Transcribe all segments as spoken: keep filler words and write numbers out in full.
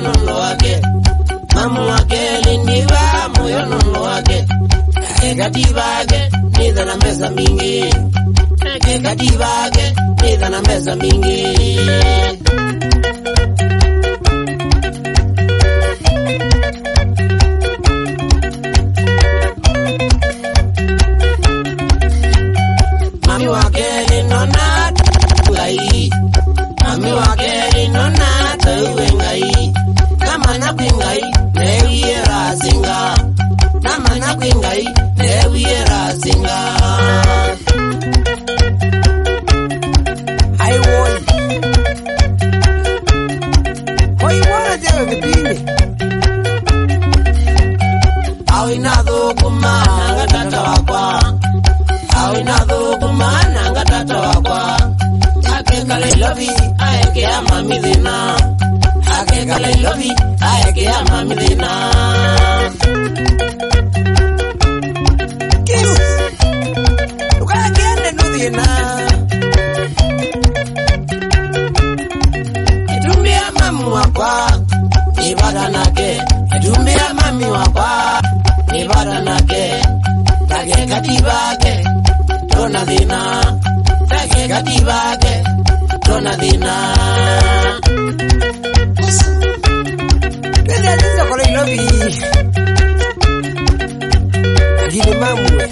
nono wake mamu wake lindiva moyo nono wake Kadibage nida na meza mingi Kadibage nida na meza mingi Mami wake linona ngai Mami wake linona tuwe ngai Kama na ngai newie razinga Kama na ngai newie razinga Hai woi Hoi wana jewe kipingi Awi nadhu kumana tata wakwa Awi nadhu kumana tata wakwa Ake kale lovi aeke ama midina Ake kale lovi aeke ama midina Kiu Ukaya kiende nudhina Itumbia mamu wakwa Ibada nake Itumbia mami wakwa Ibada nake Tage katibake Tona dhina Tage katibake Tona dhina Kaya liza kore ilobi Agile mamwe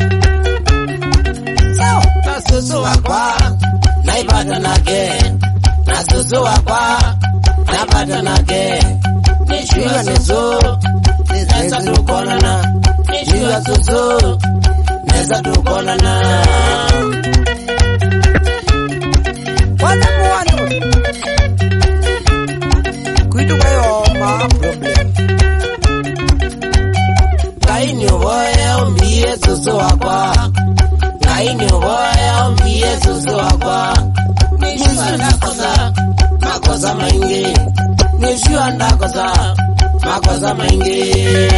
Sao Nasusu wakwa Naibada nake Nasusu wakwa Naibada nake Nishuwa susu Neza tukonana Nishuwa susu Neza tukonana Wala muwanu Kuidu kayo ma problem Ngai ni uboye umbiye susu wakwa Ngai ni uboye umbiye susu wakwa Nishuwa ndakosa Makosa maingi Nishuwa ndakosa Makosa maingi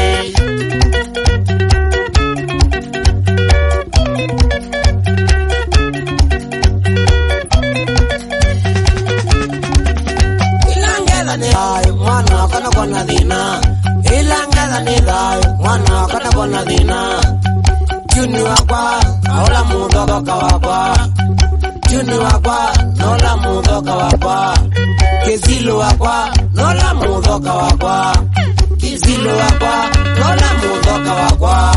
Mwana wakana kona dhina Ilangeza ni dhayo Mwana wakana kona dhina Chuni wakwa Naola mudhoka wakwa Chuni wakwa Naola mudhoka wakwa Kizilu wakwa Naola mudhoka wakwa Kizilu wakwa Naola mudhoka wakwa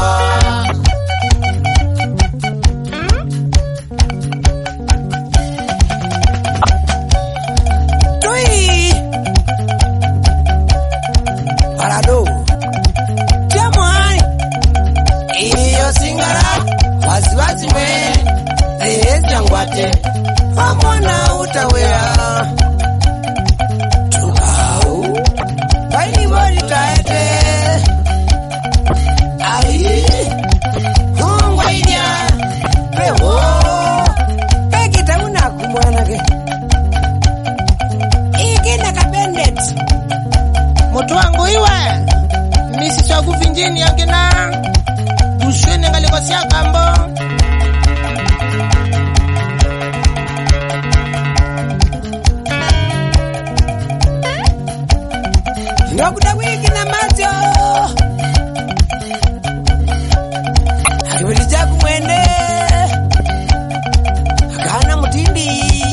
Parado Jamani Iyo singara Wasiwasi me Ee jangwate Hamwana utawea Tukau Baini mori taete Ai Hungwa idia Pewo Pekita unakumwana ke Ikina kapendet Moto wangu iwe Misi chagu vinjini yange na Bushene ngali kwa siya kambo Ndokuda wiki na macho Hakibili jagu mwende Hakana mutindi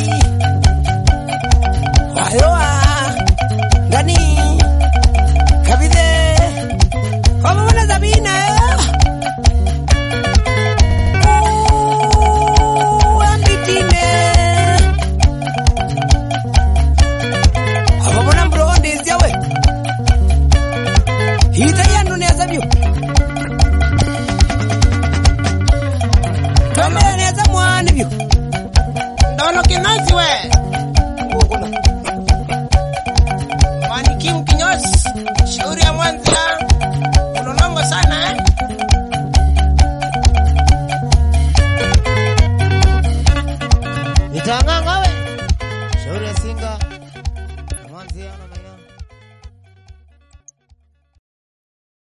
Wayoa Gani Kabide Kama mwana Zabina Uuuu Ambitine Kama mwana mbrondi ziawe Hita ya nune ya Zabio Tuamela ni ya Zamwani vyo Ndono kinazi we Ukuna Manikimu kinyozi Shauri ya Mwanza Unonongo sana eh Nitanganga we Shauri ya Singa Mwanza